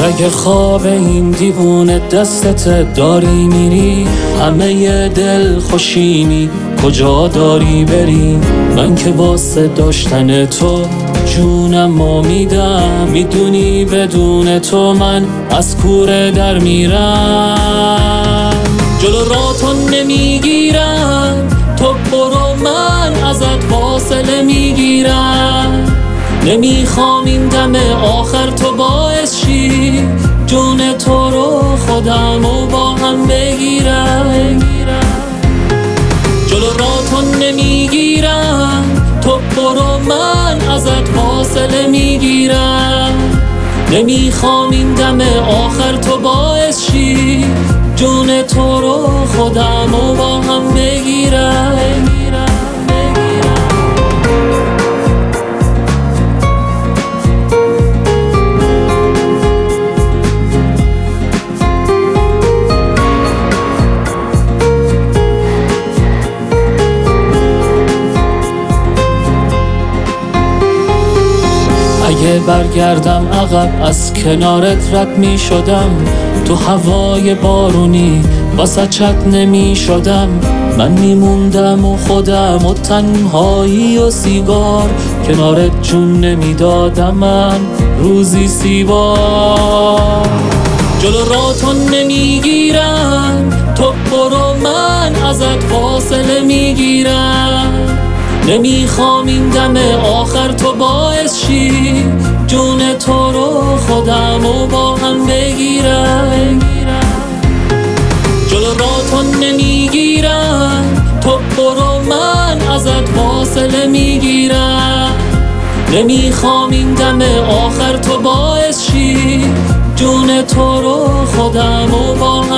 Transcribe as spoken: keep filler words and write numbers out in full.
اگه خواب این دیوونه دستت داری میری، همه دل خوشینی کجا داری بری؟ من که واسه داشتن تو جونم میدم، میدونی بدون تو من از کوره در میرم. جلو راتو نمیگیرم، تو برو من ازت فاصله میگیرم. نمیخوام این دم آخر تو باعث شی جون تو رو خودم و با هم بگیرم. جلو راتو نمیگیرم، تو برو من ازت فاصله میگیرم. نمیخوام این دم آخر تو باعث شی جون تو رو خودم و با هم بگیرم. اگه برگردم عقب از کنارت رد می شدم، تو هوای بارونی واسه چت نمی شدم. من می موندم و خودم و تنهایی و سیگار، کنارت جون نمی دادم من روزی سی بار. جلو راتو نمی گیرم، تو برو من ازت فاصله می گیرم. نمیخوام این دم آخر تو باعث شی جون تو رو خودم و با هم بگیرم. جلو راتو نمیگیرم، تو برو من ازت فاصله میگیرم. نمیخوام این دم آخر تو باعث شی جون تو رو خودم و با هم